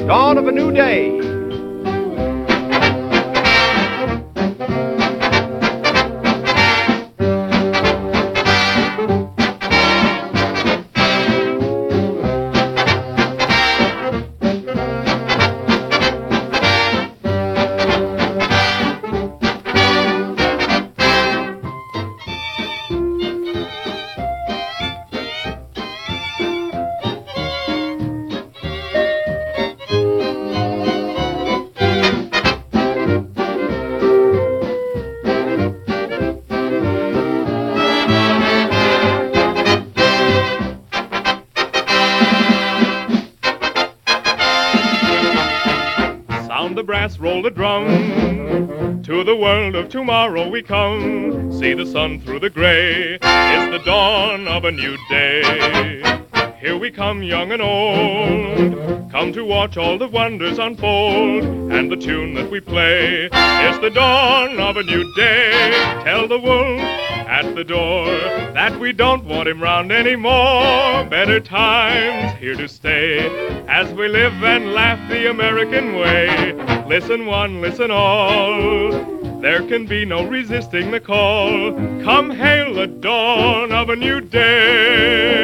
the dawn of a new day. Sound the brass, roll the drum. To the world of tomorrow we come. See the sun through the gray. It's the dawn of a new day. Here we come, young and old. Come to watch all the wonders unfold. And the tune that we play is the dawn of a new day. Tell the wolf at the door that we don't want him round anymore. Better times here to stay as we live and laugh the American way. Listen one, listen all. There can be no resisting the call. Come hail the dawn of a new day.